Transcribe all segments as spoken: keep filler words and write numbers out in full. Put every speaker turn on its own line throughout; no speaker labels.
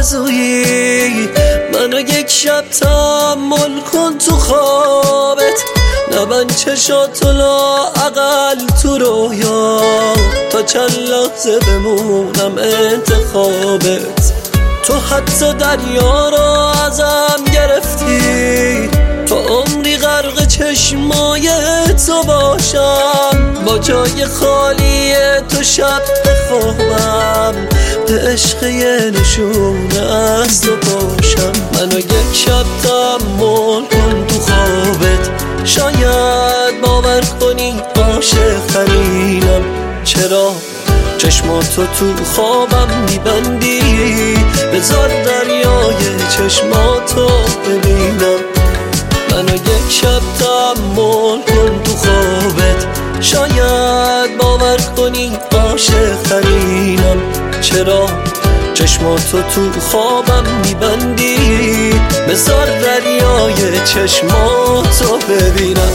آرزویی، منو یک شب تحمل کن تو خوابت، نبند چشاتو لااقل تو رویا، تا چند لحظه بمونم انتخابت. تو حتی دریا را ازم گرفتی، تو عمری غرق چشمای تو باشم، با جای خالی تو شب بخوابم، به عشق یه نشونه از تو باشم. منو یک شب تحمل کن تو خوابت، شاید باور کنی عاشق ترینم. چرا چشماتو تو خوابم میبندی؟ بذار دریای چشماتو ببینم. منو یک شب تحمل کن تو خوابت، شاید باور کنی عاشق ترینم. چرا چشماتو تو خوابم میبندی؟ بذار دریای چشماتو ببینم.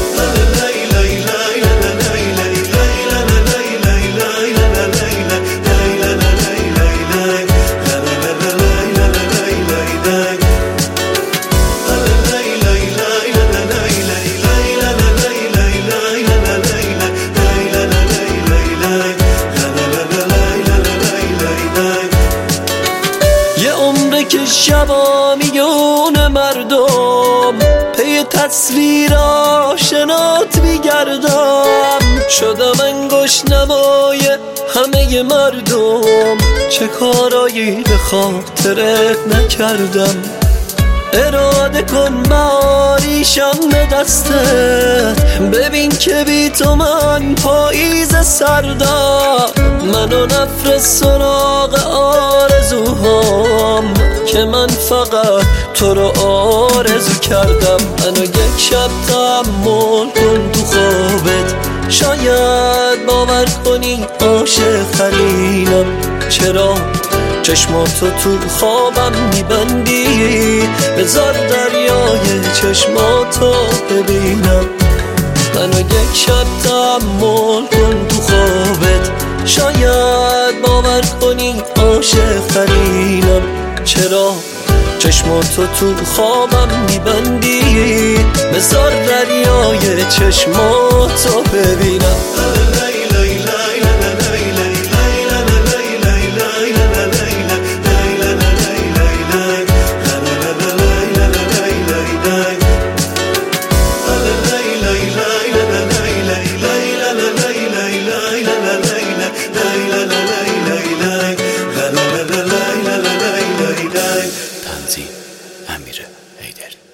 که شبا میون مردم پی تصویر آشنات میگردم، شدم انگشت نمای همه مردم، چه کارایی به خاطرت نکردم. اراده کن بهاریشم به دستت، ببین که بی تو من پاییز سردم. منو نفرست سراغ آرزوهام، که من فقط تو رو آرزو کردم. منو یک شب تحمل کن تو خوابت، شاید باور کنی عاشق ترینم. چرا چشماتو تو خوابم میبندی؟ بذار دریای چشماتو ببینم. منو یک شب تحمل کن تو خوابت، شاید باور کنی عاشق ترینم. چرا چشماتو تو خوابم میبندی؟ بذار دریای چشماتو ببینم.
تنظیم: امیر حیدر.